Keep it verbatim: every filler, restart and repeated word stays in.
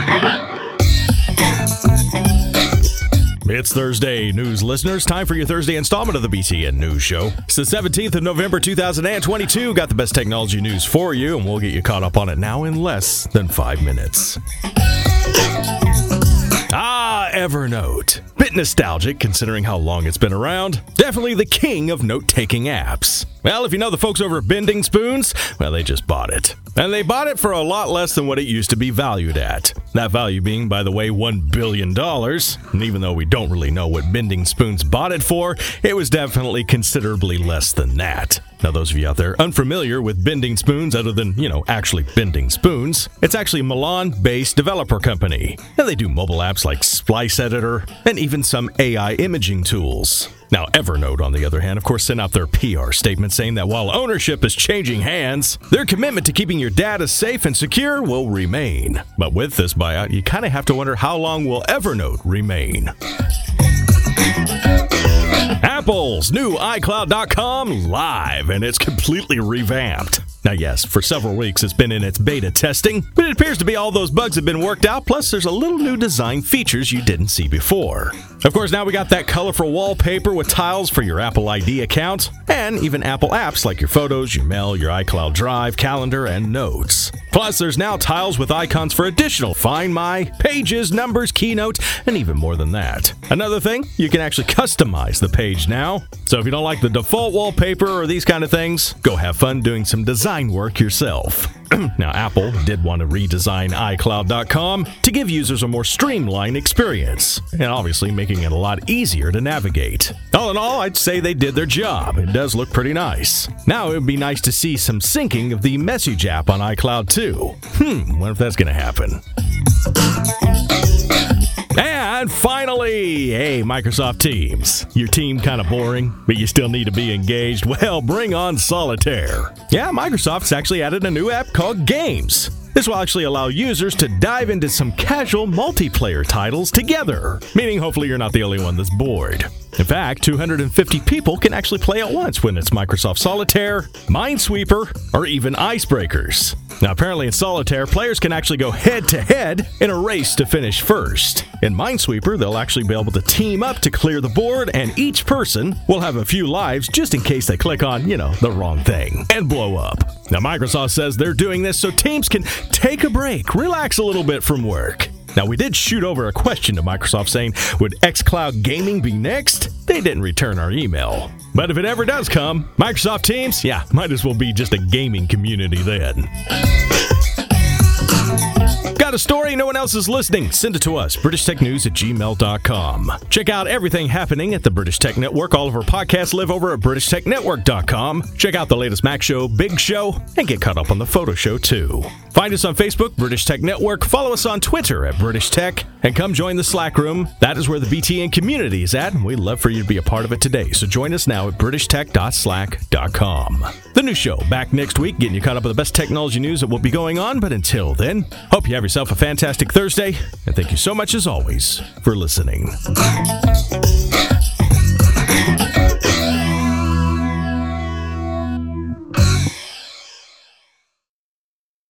It's Thursday, news listeners. Time for your Thursday installment of the B T N News Show. It's the seventeenth of November, two thousand twenty-two. Got the best technology news for you, and we'll get you caught up on it now in less than five minutes. Ah, Evernote. Bit nostalgic considering how long it's been around. Definitely the king of note-taking apps. Well, if you know the folks over at Bending Spoons, well, they just bought it. And they bought it for a lot less than what it used to be valued at. That value being, by the way, one billion dollars. And even though we don't really know what Bending Spoons bought it for, it was definitely considerably less than that. Now, those of you out there unfamiliar with Bending Spoons, other than, you know, actually bending spoons, it's actually a Milan-based developer company. And they do mobile apps like Splice Editor and even some A I imaging tools. Now, Evernote, on the other hand, of course, sent out their P R statement saying that while ownership is changing hands, their commitment to keeping your data safe and secure will remain. But with this buyout, you kind of have to wonder how long will Evernote remain? Apple's new iCloud dot com live, and it's completely revamped. Now, yes, for several weeks it's been in its beta testing, but it appears to be all those bugs have been worked out, plus there's a little new design features you didn't see before. Of course, now we got that colorful wallpaper with tiles for your Apple I D account, and even Apple apps like your Photos, your Mail, your iCloud Drive, Calendar, and Notes. Plus, there's now tiles with icons for additional Find My, Pages, Numbers, Keynote, and even more than that. Another thing, you can actually customize the page now. So if you don't like the default wallpaper or these kind of things, go have fun doing some design work yourself. Now, Apple did want to redesign iCloud dot com to give users a more streamlined experience, and obviously making it a lot easier to navigate. All in all, I'd say they did their job. It does look pretty nice. Now, it would be nice to see some syncing of the Message app on iCloud too. Hmm, wonder if that's going to happen. And finally, hey, Microsoft Teams. Your team kind of boring, but you still need to be engaged? Well, bring on Solitaire. Yeah, Microsoft's actually added a new app called Games. This will actually allow users to dive into some casual multiplayer titles together, meaning hopefully you're not the only one that's bored. In fact, two hundred fifty people can actually play at once when it's Microsoft Solitaire, Minesweeper, or even Icebreakers. Now, apparently in Solitaire, players can actually go head-to-head in a race to finish first. In Minesweeper, they'll actually be able to team up to clear the board, and each person will have a few lives just in case they click on, you know, the wrong thing and blow up. Now, Microsoft says they're doing this so teams can take a break, relax a little bit from work. Now, we did shoot over a question to Microsoft saying, would xCloud Gaming be next? They didn't return our email. But if it ever does come, Microsoft Teams, yeah, might as well be just a gaming community then. Got a story? No one else is listening? Send it to us, british tech news at gmail dot com. Check out everything happening at the British Tech Network. All of our podcasts live over at british tech network dot com. Check out the latest Mac Show, Big Show, and get caught up on the Photo Show, too. Find us on Facebook, British Tech Network. Follow us on Twitter at British Tech. And come join the Slack room. That is where the B T N community is at, and we'd love for you to be a part of it today. So join us now at british tech dot slack dot com. The new show back next week, getting you caught up with the best technology news that will be going on. But until then, hope you have yourself a fantastic Thursday, and thank you so much as always for listening.